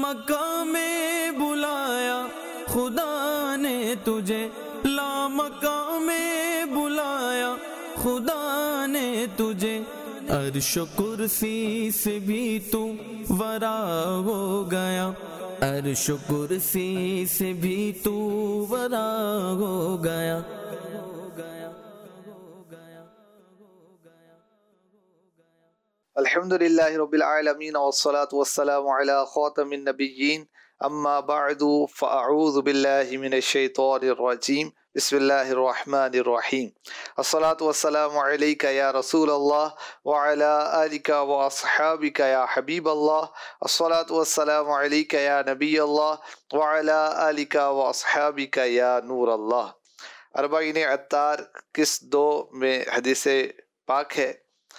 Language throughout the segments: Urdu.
لامکاں میں بلایا خدا نے تجھے، لامکاں میں بلایا خدا نے تجھے، عرش و کرسی سے بھی تو ورا ہو گیا، عرش و کرسی سے بھی تو ورا ہو گیا۔ الحمدللہ رب العالمین والصلاة والسلام علی خاتم النبیین، اما بعد فاعوذ باللہ من الشیطان الرجیم، بسم اللہ الرحمن الرحیم۔ الصلاة والسلام علیک یا رسول اللہ وعلی آلک واصحابک یا حبیب اللہ، الصلاة والسلام علیک یا نبی اللہ وعلی آلک واصحابک یا نور اللہ۔ اربعین عطار قسط 2 میں حدیث پاک ہے،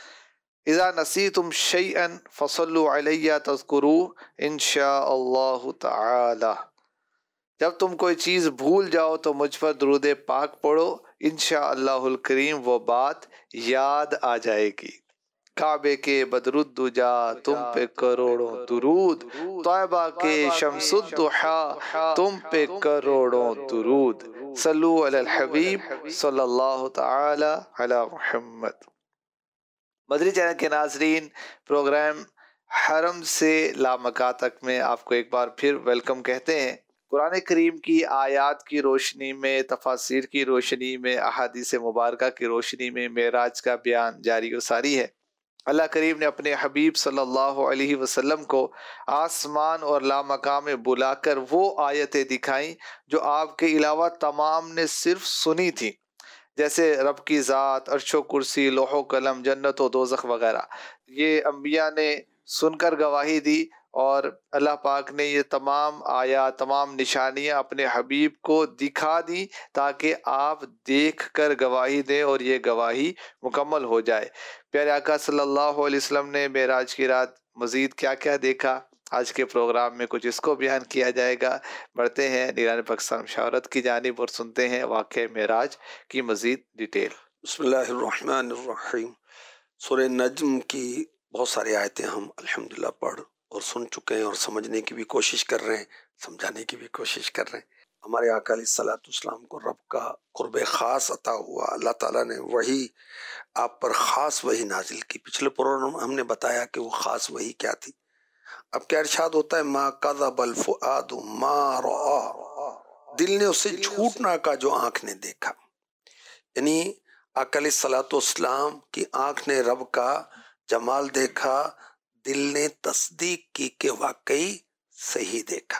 اذا نسیتم شیئا فصلوا علی تذکروہ انشاء اللہ تعالی، جب تم کوئی چیز بھول جاؤ تو مجھ پر درود پاک پڑھو، انشاء اللہ الکریم وہ بات یاد آ جائے گی۔ کعبے کے بدر الدجا تم پہ کروڑوں درود، طیبہ کے شمس الضحیٰ تم پہ کروڑوں درود، صلو علی الحبیب صلی اللہ تعالی علی محمد۔ مدری چینل کے ناظرین، پروگرام حرم سے لامکاں تک میں آپ کو ایک بار پھر ویلکم کہتے ہیں۔ قرآن کریم کی آیات کی روشنی میں، تفاسیر کی روشنی میں، احادیث مبارکہ کی روشنی میں معراج کا بیان جاری و ساری ہے۔ اللہ کریم نے اپنے حبیب صلی اللہ علیہ وسلم کو آسمان اور لامکاں میں بلا کر وہ آیتیں دکھائیں جو آپ کے علاوہ تمام نے صرف سنی تھی، جیسے رب کی ذات، عرش و کرسی، لوح و قلم، جنت و دوزخ وغیرہ۔ یہ انبیاء نے سن کر گواہی دی اور اللہ پاک نے یہ تمام آیات، تمام نشانیاں اپنے حبیب کو دکھا دی تاکہ آپ دیکھ کر گواہی دیں اور یہ گواہی مکمل ہو جائے۔ پیارے آقا صلی اللہ علیہ وسلم نے معراج کی رات مزید کیا کیا دیکھا، آج کے پروگرام میں کچھ اس کو بیان کیا جائے گا۔ بڑھتے ہیں نیران پاکستان مشاورت کی جانب اور سنتے ہیں واقعہ معراج کی مزید ڈیٹیل۔ بسم اللہ الرحمن الرحیم۔ سورہ نجم کی بہت ساری آیتیں ہم الحمدللہ پڑھ اور سن چکے ہیں اور سمجھنے کی بھی کوشش کر رہے ہیں، سمجھانے کی بھی کوشش کر رہے ہیں۔ ہمارے آقا علیہ الصلوۃ والسلام کو رب کا قرب خاص عطا ہوا، اللہ تعالیٰ نے وہی آپ پر خاص وہی نازل کی۔ پچھلے پروگرام ہم نے بتایا کہ وہ خاص وہی کیا تھی۔ اب کیا ارشاد ہوتا ہے، ما کذب الفؤاد ما رأى، دل نے اسے جھوٹ نہ کہا جو آنکھ نے دیکھا۔ یعنی آقا علیہ الصلوۃ والسلام کی آنکھ نے رب کا جمال دیکھا، دل نے تصدیق کی کہ واقعی صحیح دیکھا۔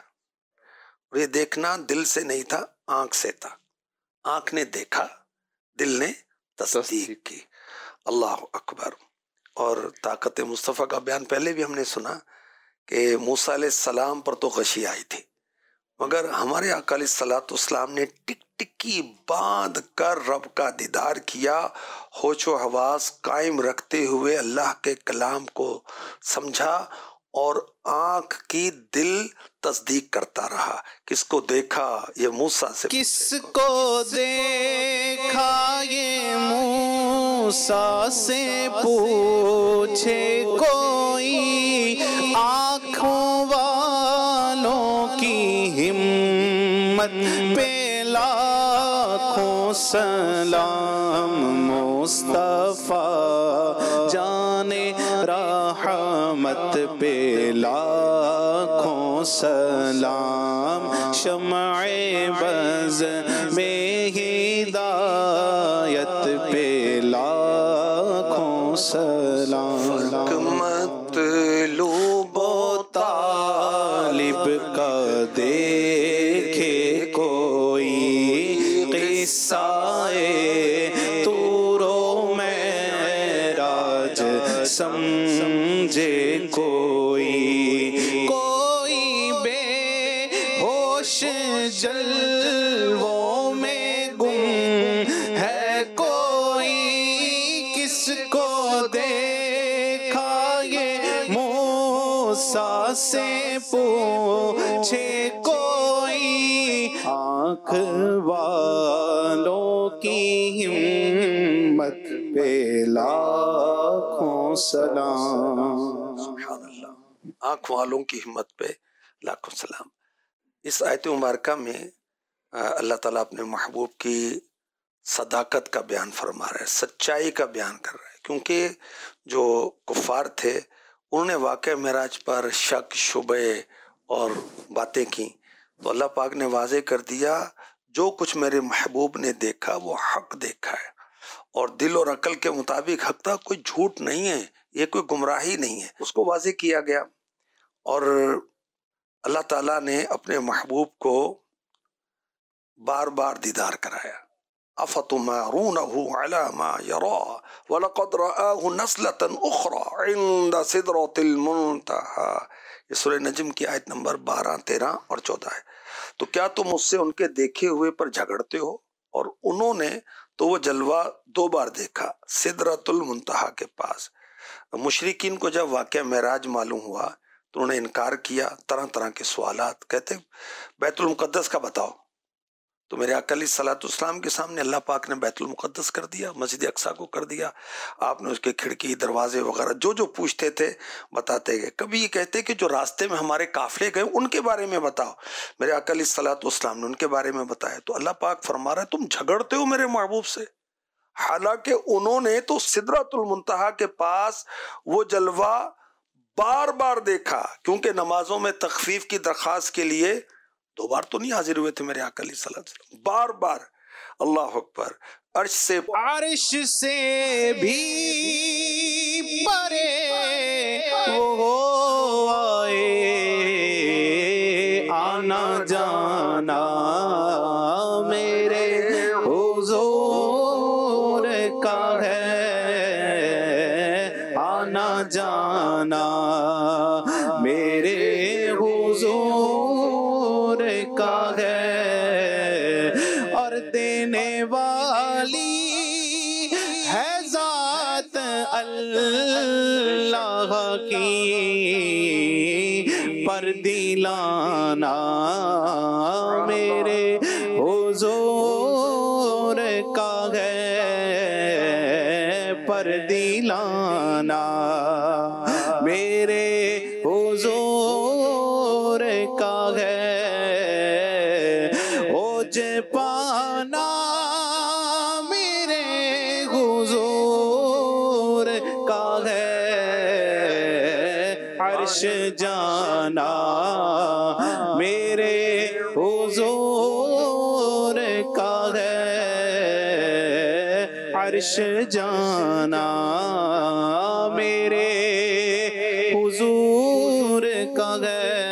اور یہ دیکھنا دل سے نہیں تھا، آنکھ سے تھا۔ آنکھ نے دیکھا، دل نے تصدیق کی۔ اللہ اکبر۔ اور طاقت مصطفیٰ کا بیان پہلے بھی ہم نے سنا کہ موسیٰ علیہ السلام پر تو غشی آئی تھی، مگر ہمارے آقا علیہ الصلوۃ والسلام نے ٹک ٹکی باندھ کر رب کا دیدار کیا، ہوش و حواس قائم رکھتے ہوئے اللہ کے کلام کو سمجھا اور آنکھ کی دل تصدیق کرتا رہا۔ کس کو دیکھا؟ یہ موسیٰ سے۔ کس کو دیکھا یہ موسیٰ سے پوچھے کوئی، آنکھوں والوں کی ہمت پہ لاکھوں سلام، مصطفیٰ جانے رحمت پہ لاکھوں سلام، شمع بز میں ہدایت پہ لاکھوں سلام۔ مطلوب و طالب کا دیکھے کوئی، قصہ طور و معراج سمجھے کوئی، کوئی بے ہوش جلووں میں گم ہے کوئی، کس کو دیکھا یہ موسیٰ سے پوچھے کوئی، آنکھ والوں کی ہمت پہ لاکھوں سلام۔ سبحان اللہ۔ آنکھ والوں کی ہمت پہ لاکھوں سلام۔ اس آیت مبارکہ میں اللہ تعالیٰ اپنے محبوب کی صداقت کا بیان فرما رہا ہے، سچائی کا بیان کر رہا ہے، کیونکہ جو کفار تھے انہوں نے واقعہ معراج پر شک شبے اور باتیں کی، تو اللہ پاک نے واضح کر دیا جو کچھ میرے محبوب نے دیکھا وہ حق دیکھا ہے، اور دل اور عقل کے مطابق حق تھا، کوئی جھوٹ نہیں ہے، یہ کوئی گمراہی نہیں ہے، اس کو واضح کیا گیا۔ اور اللہ تعالیٰ نے اپنے محبوب کو بار بار دیدار کرایا۔ افتمارونہ علی ما یرا ولقد رآہ نزلۃ اخری عند سدرۃ المنتہی، یہ سورہ نجم کی آیت نمبر 12، 13 اور 14 ہے۔ تو کیا تم اس سے ان کے دیکھے ہوئے پر جھگڑتے ہو؟ اور انہوں نے تو وہ جلوہ 2 بار دیکھا سدرۃ المنتہا کے پاس۔ مشرکین کو جب واقعہ معراج معلوم ہوا تو انہوں نے انکار کیا، طرح طرح کے سوالات، کہتے بیت المقدس کا بتاؤ، تو میرے آقا علیہ الصلوۃ والسلام کے سامنے اللہ پاک نے بیت المقدس کر دیا، مسجد اقصیٰ کو کر دیا، آپ نے اس کے کھڑکی دروازے وغیرہ جو جو پوچھتے تھے بتاتے گئے۔ کبھی یہ کہتے کہ جو راستے میں ہمارے قافلے گئے ان کے بارے میں بتاؤ، میرے آقا علیہ الصلوۃ والسلام نے ان کے بارے میں بتایا۔ تو اللہ پاک فرما رہا ہے تم جھگڑتے ہو میرے محبوب سے، حالانکہ انہوں نے تو سدرۃ المنتہا کے پاس وہ جلوہ بار بار دیکھا، کیونکہ نمازوں میں تخفیف کی درخواست کے لیے 2 بار تو نہیں حاضر ہوئے تھے میرے آقا علیہ الصلوۃ والسلام، بار بار۔ اللہ اکبر، عرش سے بھی پرے وہ آئے، آنا جانا میرے حضور کا ہے، آنا جانا میرے حضور کا ہے، اور دینے والی ہے ذات اللہ کی، پر دلانا میرے حضور کا ہے، پر دلانا میرے حضور کا ہے، اوج پانا میرے حضور کا ہے، عرش جانا میرے حضور کا ہے، عرش جانا میرے حضور کا ہے۔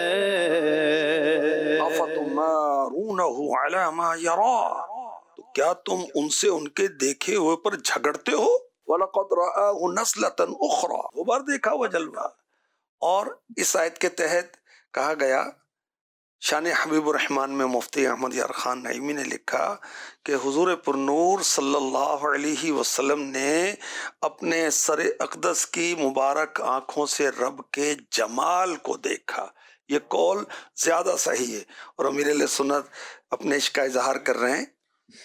افتمارونہ علی ما یرا، تو کیا تم ان سے ان کے دیکھے ہوئے پر جھگڑتے ہو؟ وَلَقَدْ رَآهُ نَزْلَةً أُخْرَى، 2 بار دیکھا وہ جلوہ۔ اور اس آیت کے تحت کہا گیا، شان حبیب الرحمن میں مفتی احمد یار خان نعیمی نے لکھا کہ حضور پرنور صلی اللہ علیہ وسلم نے اپنے سر اقدس کی مبارک آنکھوں سے رب کے جمال کو دیکھا۔ یہ قول زیادہ صحیح ہے، اور امیر اہل سنت اپنے عشق کا اظہار کر رہے ہیں۔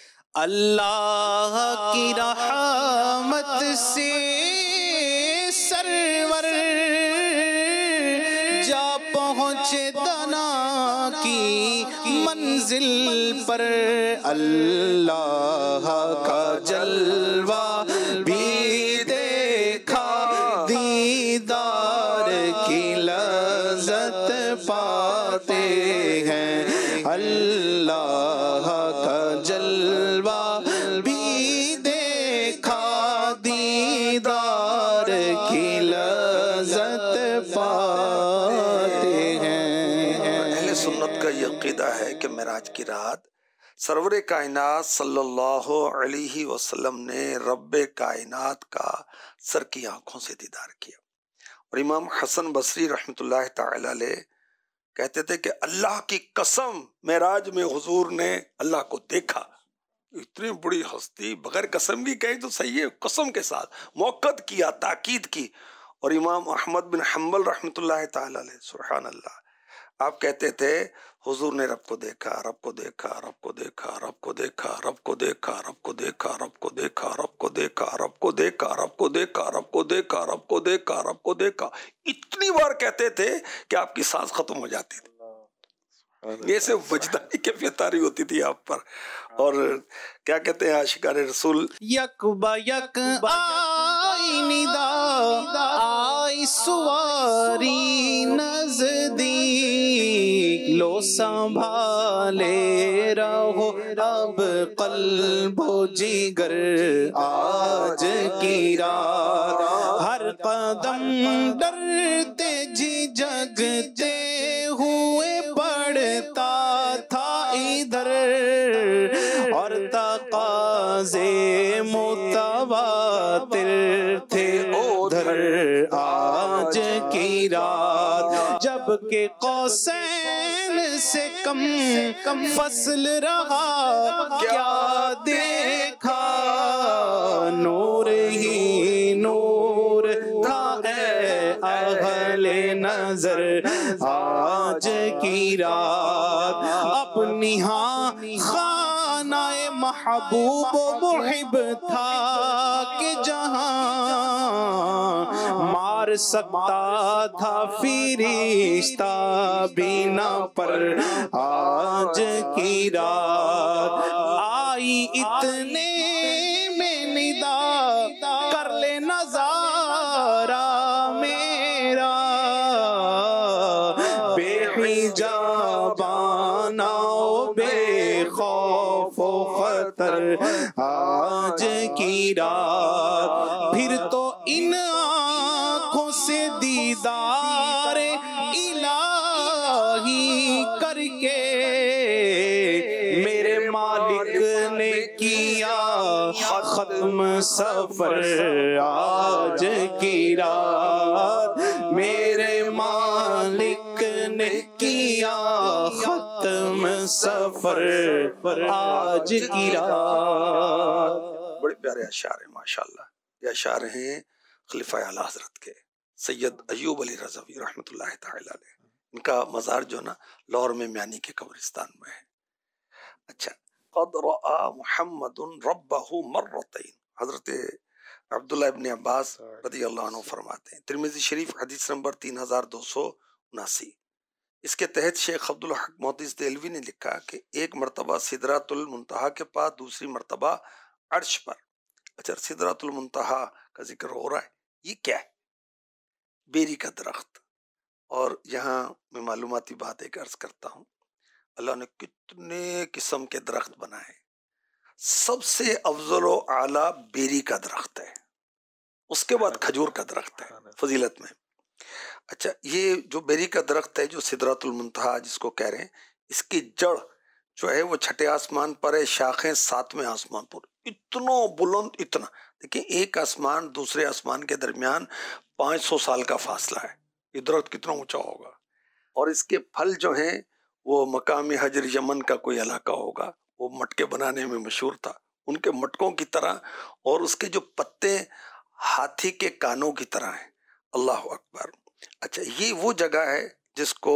اللہ کی رحمت سے سرور جا پہنچے دنا کی منزل پر، اللہ کا جلوہ بھی دیکھا، دیدار کی لذت پاتے ہیں، اللہ کا جلوہ بھی دیکھا، دیدار کی لذت پاتے ہیں۔ اہل سنت کا یہ عقیدہ ہے کہ معراج کی رات سرور کائنات صلی اللہ علیہ وسلم نے رب کائنات کا سر کی آنکھوں سے دیدار کیا۔ اور امام حسن بصری رحمۃ اللہ تعالی علیہ کہتے تھے کہ اللہ کی قسم معراج میں حضور نے اللہ کو دیکھا۔ اتنی بڑی ہستی بغیر قسم کی کہیں تو صحیح ہے، قسم کے ساتھ موقت کیا، تاکید کی۔ اور امام احمد بن حنبل رحمۃ اللہ تعالی علیہ، سبحان اللہ، آپ کہتے تھے حضور نے رب کو دیکھا، رب کو دیکھا، رب کو دیکھا، رب کو دیکھا، رب کو دیکھا، رب کو دیکھا، رب کو دیکھا، رب کو دیکھا، رب کو دیکھا، رب کو دیکھا، رب کو دیکھا، رب کو دیکھا، رب کو دیکھا، اتنی بار کہتے تھے کہ آپ کی سانس ختم ہو جاتی تھی. یہ سے وجدانی کیفیت طاری ہوتی تھی آپ پر. اور کیا کہتے ہیں عاشقان رسول، یک با یک آئی ندا آئی سواری نزدیک، لو سنبھالے رہو اب قلب و جگر آج کی رات، ہر قدم ڈرتے جگتے ہوئے پڑتا تھا ادھر، اور تقاضے متواتر تھے ادھر آج کی رات، جب کہ قوسین سے کم فصل رہا کیا دیکھا، نور ہی نور تھا اے اہل نظر آج کی رات، اپنی ہاں خانہ محبوب و محب تھا کہ جہاں مار سکتا تھا فرشتہ بینا پر آج کی رات، آئی اتنے میں ندا کر لے نظارہ میرا، بے حجابانہ و بے خوف و خطر آج کی رات، پھر تو ان آنکھوں سے دیدار الہی کر کے میرے مالک نے کیا ختم سفر آج کی رات، میرے مالک نے کیا ختم سفر آج کی رات. بڑے پیارے اشعار ہیں ماشاءاللہ. یہ اشعار ہیں خلیفہ اعلیٰ حضرت کے سید ایوب علی رضوی رحمۃ اللہ تعالی علیہ. ان کا مزار جو نا لاہور میں میانی کے قبرستان میں ہے. اچھا، قد رأى محمد ربہ مرتين، حضرت عبداللہ ابن عباس رضی اللہ عنہ فرماتے ہیں. ترمذی شریف حدیث نمبر 3279. اس کے تحت شیخ عبدالحق محدث دہلوی نے لکھا کہ ایک مرتبہ سدرۃ المنتہا کے پاس، دوسری مرتبہ عرش پر. اچھا، سدرۃ المنتہا کا ذکر ہو رہا ہے. یہ کیا ہے؟ بیری کا درخت. اور یہاں میں معلوماتی بات ایک عرض کرتا ہوں، اللہ نے کتنے قسم کے درخت بنائے، سب سے افضل و اعلیٰ بیری کا درخت ہے، اس کے بعد کھجور کا درخت ہے فضیلت میں. اچھا، یہ جو بیری کا درخت ہے جو سدرۃ المنتہا جس کو کہہ رہے ہیں، اس کی جڑ جو ہے وہ چھٹے آسمان پر ہے، شاخیں ساتویں آسمان پر. اتنا بلند، اتنا دیکھیں ایک آسمان دوسرے آسمان کے درمیان 500 سال کا فاصلہ ہے. یہ درخت کتنا اونچا ہوگا. اور اس کے پھل جو ہیں وہ مقام حجر یمن کا کوئی علاقہ ہوگا، وہ مٹکے بنانے میں مشہور تھا، ان کے مٹکوں کی طرح، اور اس کے جو پتے ہاتھی کے کانوں کی طرح ہیں. اللہ اکبر. اچھا، یہ وہ جگہ ہے جس کو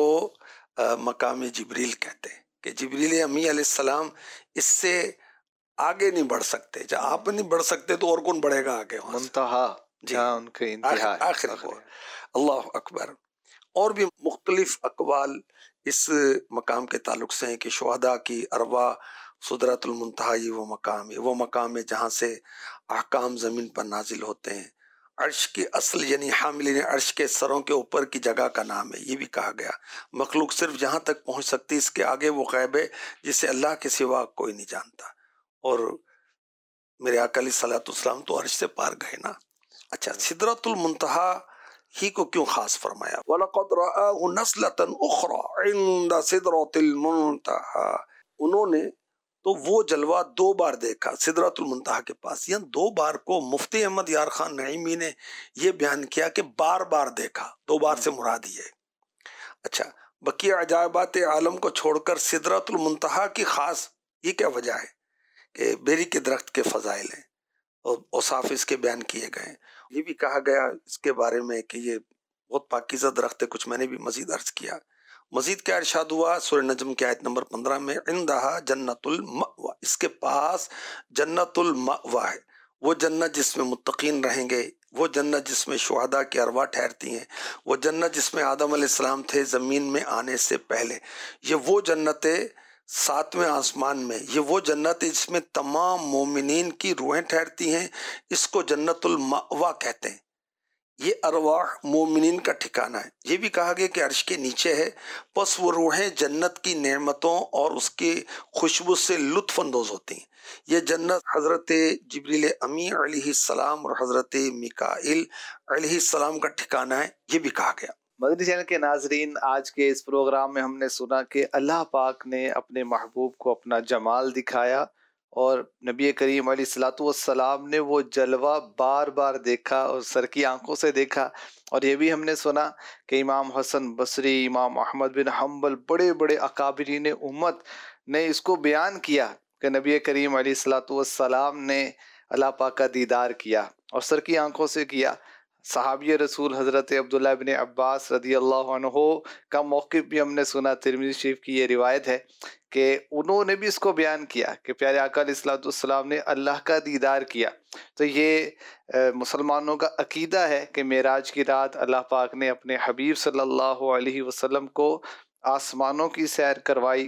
مقام جبریل کہتے ہیں کہ جبریل امی علیہ السلام اس سے آگے نہیں بڑھ سکتے. جب آپ نہیں بڑھ سکتے تو اور کون بڑھے گا آگے؟ منتہا جہاں ان کے انتہا ہے، آخر کو. اللہ اکبر. اور بھی مختلف اقوال اس مقام کے تعلق سے ہیں کہ شہداء کی ارواح سدرۃ المنتہا یہ وہ مقام ہے جہاں سے احکام زمین پر نازل ہوتے ہیں. عرش کی اصل یعنی حاملین عرش کے سروں کے اوپر کی جگہ کا نام ہے. یہ بھی کہا گیا مخلوق صرف جہاں تک پہنچ سکتی، اس کے آگے وہ غیب ہے جسے اللہ کے سوا کوئی نہیں جانتا. اور میرے آقا علیہ الصلوۃ والسلام تو عرش سے پار گئے نا. اچھا، سدرۃ المنتہا ہی کو کیوں خاص فرمایا؟ وَلَقَدْ رَآهُ نَزْلَةً أُخْرَى عِنْدَ سِدْرَةِ الْمُنْتَهَى. انہوں نے تو وہ جلوہ 2 بار دیکھا سدرۃ المنتہا کے پاس. یہاں 2 بار کو مفتی احمد یار خان نعیمی نے یہ بیان کیا کہ بار بار دیکھا، 2 بار سے مراد یہ. اچھا، بقیہ عجائبات عالم کو چھوڑ کر سدرۃ المنتہا کی خاص یہ کیا وجہ ہے؟ کہ بیری کے درخت کے فضائل ہیں اور اوصاف اس کے بیان کیے گئے. یہ بھی کہا گیا اس کے بارے میں کہ یہ بہت پاکیزہ درخت ہے. کچھ میں نے بھی مزید عرض کیا. مزید کیا ارشاد ہوا سورہ نجم کی آیت نمبر 15 میں، عندہا جنت المأوی، اس کے پاس جنت المأوی ہے، وہ جنت جس میں متقین رہیں گے، وہ جنت جس میں شہداء کی ارواح ٹھہرتی ہیں، وہ جنت جس میں آدم علیہ السلام تھے زمین میں آنے سے پہلے، یہ وہ جنت 7ویں آسمان میں، یہ وہ جنت ہے جس میں تمام مومنین کی روحیں ٹھہرتی ہیں، اس کو جنت المأوی کہتے ہیں۔ یہ ارواح مومنین کا ٹھکانہ ہے۔ یہ بھی کہا گیا کہ عرش کے نیچے ہے، پس وہ روحیں جنت کی نعمتوں اور اس کی خوشبو سے لطف اندوز ہوتی ہیں۔ یہ جنت حضرت جبریل امی علیہ السلام اور حضرت میکائیل علیہ السلام کا ٹھکانہ ہے، یہ بھی کہا گیا۔ مدنی چینل کے ناظرین، آج کے اس پروگرام میں ہم نے سنا کہ اللہ پاک نے اپنے محبوب کو اپنا جمال دکھایا، اور نبی کریم علیہ الصلوۃ والسلام نے وہ جلوہ بار بار دیکھا اور سر کی آنکھوں سے دیکھا۔ اور یہ بھی ہم نے سنا کہ امام حسن بصری، امام احمد بن حنبل، بڑے بڑے اکابرین امت نے اس کو بیان کیا کہ نبی کریم علیہ الصلوۃ والسلام نے اللہ پاک کا دیدار کیا اور سر کی آنکھوں سے کیا۔ صحابی رسول حضرت عبداللہ بن عباس رضی اللہ عنہ کا موقف بھی ہم نے سنا، ترمذی شریف کی یہ روایت ہے کہ انہوں نے بھی اس کو بیان کیا کہ پیارے آقا علیہ الصلوۃ والسلام نے اللہ کا دیدار کیا۔ تو یہ مسلمانوں کا عقیدہ ہے کہ معراج کی رات اللہ پاک نے اپنے حبیب صلی اللہ علیہ وسلم کو آسمانوں کی سیر کروائی،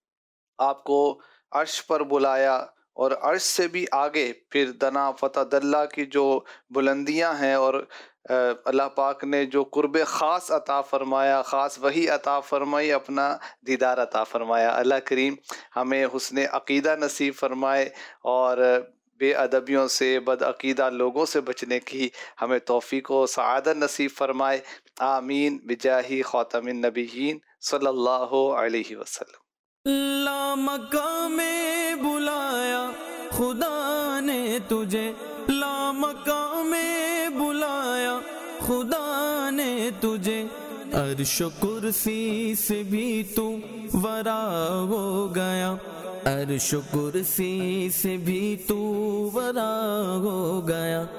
آپ کو عرش پر بلایا، اور عرش سے بھی آگے پھر دنا فتح دلہ کی جو بلندیاں ہیں، اور اللہ پاک نے جو قرب خاص عطا فرمایا، خاص وہی عطا فرمائی، اپنا دیدار عطا فرمایا۔ اللہ کریم ہمیں حسن عقیدہ نصیب فرمائے اور بے ادبیوں سے، بد عقیدہ لوگوں سے بچنے کی ہمیں توفیق و سعادت نصیب فرمائے۔ آمین بجاہ خاتم النبیین صلی اللہ علیہ وسلم۔ لا مقام میں بلایا خدا نے تجھے، لا مقام میں بلایا خدا نے تجھے، عرش و کرسی سے بھی تو ورا ہو گیا، عرش و کرسی سے بھی تو ورا ہو گیا۔